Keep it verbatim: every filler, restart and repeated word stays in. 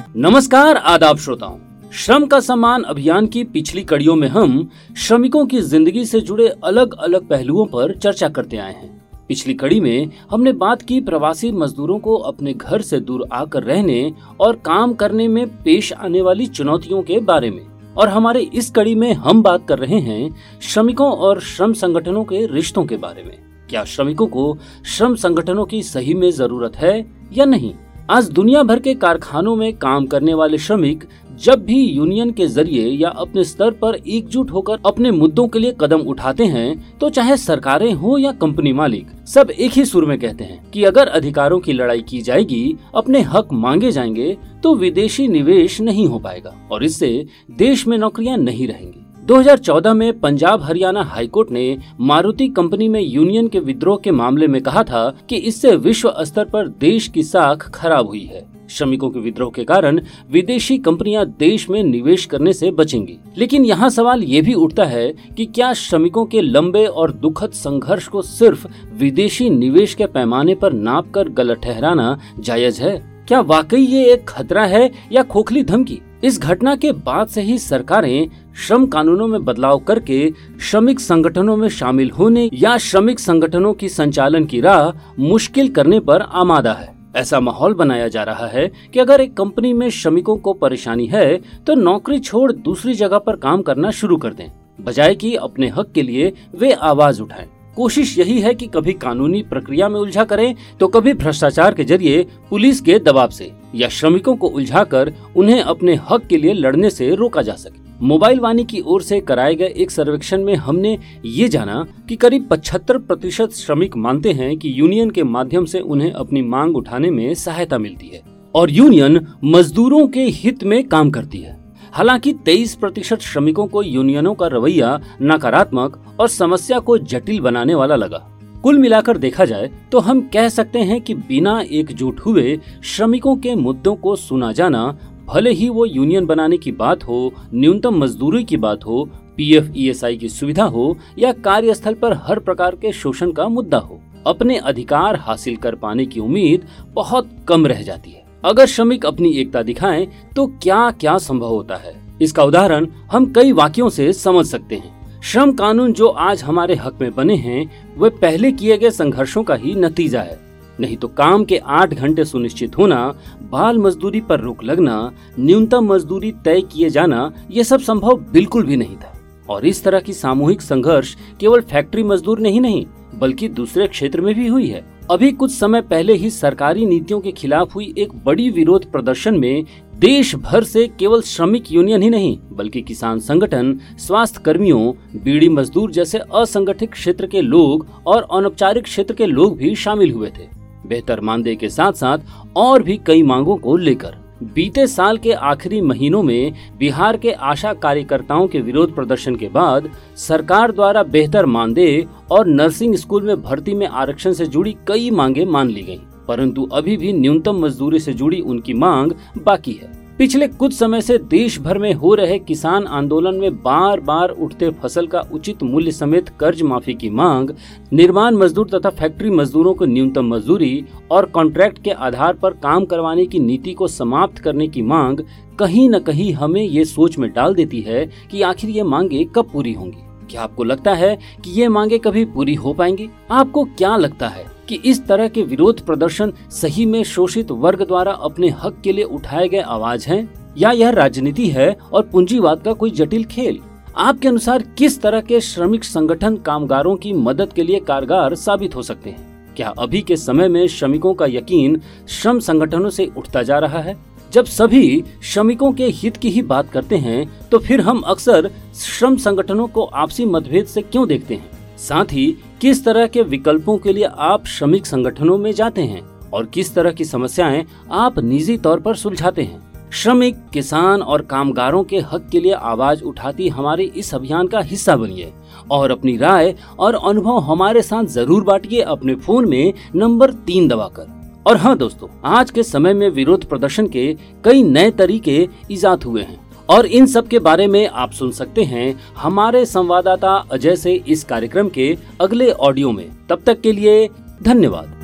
नमस्कार आदाब श्रोताओं, श्रम का सम्मान अभियान की पिछली कड़ियों में हम श्रमिकों की जिंदगी से जुड़े अलग अलग पहलुओं पर चर्चा करते आए हैं। पिछली कड़ी में हमने बात की प्रवासी मजदूरों को अपने घर से दूर आकर रहने और काम करने में पेश आने वाली चुनौतियों के बारे में, और हमारे इस कड़ी में हम बात कर रहे हैं श्रमिकों और श्रम संगठनों के रिश्तों के बारे में। क्या श्रमिकों को श्रम संगठनों की सही में जरूरत है या नहीं? आज दुनिया भर के कारखानों में काम करने वाले श्रमिक जब भी यूनियन के जरिए या अपने स्तर पर एकजुट होकर अपने मुद्दों के लिए कदम उठाते हैं, तो चाहे सरकारें हो या कंपनी मालिक, सब एक ही सुर में कहते हैं कि अगर अधिकारों की लड़ाई की जाएगी, अपने हक मांगे जाएंगे, तो विदेशी निवेश नहीं हो पाएगा और इससे देश में नौकरियां नहीं रहेंगी। दो हज़ार चौदह में पंजाब हरियाणा हाईकोर्ट ने मारुति कंपनी में यूनियन के विद्रोह के मामले में कहा था कि इससे विश्व स्तर पर देश की साख खराब हुई है। श्रमिकों के विद्रोह के कारण विदेशी कंपनियां देश में निवेश करने से बचेंगी। लेकिन यहाँ सवाल ये भी उठता है कि क्या श्रमिकों के लंबे और दुखद संघर्ष को सिर्फ विदेशी निवेश के पैमाने पर नापकर गलत ठहराना जायज है? क्या वाकई ये एक खतरा है या खोखली धमकी? इस घटना के बाद से ही सरकारें श्रम कानूनों में बदलाव करके श्रमिक संगठनों में शामिल होने या श्रमिक संगठनों की संचालन की राह मुश्किल करने पर आमादा है। ऐसा माहौल बनाया जा रहा है कि अगर एक कंपनी में श्रमिकों को परेशानी है तो नौकरी छोड़ दूसरी जगह पर काम करना शुरू कर दें, बजाय कि अपने हक के लिए वे आवाज उठाएं। कोशिश यही है कि कभी कानूनी प्रक्रिया में उलझा करें तो कभी भ्रष्टाचार के जरिए पुलिस के दबाव से, या श्रमिकों को उलझाकर उन्हें अपने हक के लिए लड़ने से रोका जा सके। मोबाइल वाणी की ओर से कराए गए एक सर्वेक्षण में हमने ये जाना कि करीब पचहत्तर प्रतिशत श्रमिक मानते हैं कि यूनियन के माध्यम से उन्हें अपनी मांग उठाने में सहायता मिलती है और यूनियन मजदूरों के हित में काम करती है। हालांकि तेईस प्रतिशत श्रमिकों को यूनियनों का रवैया नकारात्मक और समस्या को जटिल बनाने वाला लगा। कुल मिलाकर देखा जाए तो हम कह सकते हैं कि बिना एकजुट हुए श्रमिकों के मुद्दों को सुना जाना, भले ही वो यूनियन बनाने की बात हो, न्यूनतम मजदूरी की बात हो, पीएफ ईएसआई की सुविधा हो या कार्यस्थल पर हर प्रकार के शोषण का मुद्दा हो, अपने अधिकार हासिल कर पाने की उम्मीद बहुत कम रह जाती है। अगर श्रमिक अपनी एकता दिखाएं तो क्या क्या संभव होता है, इसका उदाहरण हम कई वाक्यों से समझ सकते हैं। श्रम कानून जो आज हमारे हक में बने हैं, वे पहले किए गए संघर्षों का ही नतीजा है। नहीं तो काम के आठ घंटे सुनिश्चित होना, बाल मजदूरी पर रोक लगना, न्यूनतम मजदूरी तय किए जाना, ये सब संभव बिल्कुल भी नहीं था। और इस तरह की सामूहिक संघर्ष केवल फैक्ट्री मजदूर ने ही नहीं, बल्कि दूसरे क्षेत्र में भी हुई है। अभी कुछ समय पहले ही सरकारी नीतियों के खिलाफ हुई एक बड़ी विरोध प्रदर्शन में देश भर से केवल श्रमिक यूनियन ही नहीं, बल्कि किसान संगठन, स्वास्थ्य कर्मियों, बीड़ी मजदूर जैसे असंगठित क्षेत्र के लोग और अनौपचारिक क्षेत्र के लोग भी शामिल हुए थे। बेहतर मानदेय के साथ साथ और भी कई मांगों को लेकर बीते साल के आखिरी महीनों में बिहार के आशा कार्यकर्ताओं के विरोध प्रदर्शन के बाद सरकार द्वारा बेहतर मानदेय और नर्सिंग स्कूल में भर्ती में आरक्षण से जुड़ी कई मांगे मान ली गईं, परंतु अभी भी न्यूनतम मजदूरी से जुड़ी उनकी मांग बाकी है। पिछले कुछ समय से देश भर में हो रहे किसान आंदोलन में बार बार उठते फसल का उचित मूल्य समेत कर्ज माफी की मांग, निर्माण मजदूर तथा फैक्ट्री मजदूरों को न्यूनतम मजदूरी और कॉन्ट्रैक्ट के आधार पर काम करवाने की नीति को समाप्त करने की मांग कहीं न कहीं हमें ये सोच में डाल देती है कि आखिर ये मांगे कब पूरी होंगी। क्या आपको लगता है कि ये मांगे कभी पूरी हो पाएंगी? आपको क्या लगता है कि इस तरह के विरोध प्रदर्शन सही में शोषित वर्ग द्वारा अपने हक के लिए उठाए गए आवाज हैं, या यह राजनीति है और पूंजीवाद का कोई जटिल खेल? आपके अनुसार किस तरह के श्रमिक संगठन कामगारों की मदद के लिए कारगर साबित हो सकते हैं? क्या अभी के समय में श्रमिकों का यकीन श्रम संगठनों से उठता जा रहा है? जब सभी श्रमिकों के हित की ही बात करते हैं तो फिर हम अक्सर श्रम संगठनों को आपसी मतभेद से क्यों देखते हैं? साथ ही किस तरह के विकल्पों के लिए आप श्रमिक संगठनों में जाते हैं और किस तरह की समस्याएं आप निजी तौर पर सुलझाते हैं? श्रमिक, किसान और कामगारों के हक के लिए आवाज उठाती हमारे इस अभियान का हिस्सा बनिए और अपनी राय और अनुभव हमारे साथ जरूर बांटिए अपने फोन में नंबर तीन दबाकर। और हाँ दोस्तों, आज के समय में विरोध प्रदर्शन के कई नए तरीके इजाद हुए हैं और इन सब के बारे में आप सुन सकते हैं हमारे संवाददाता अजय से इस कार्यक्रम के अगले ऑडियो में। तब तक के लिए धन्यवाद।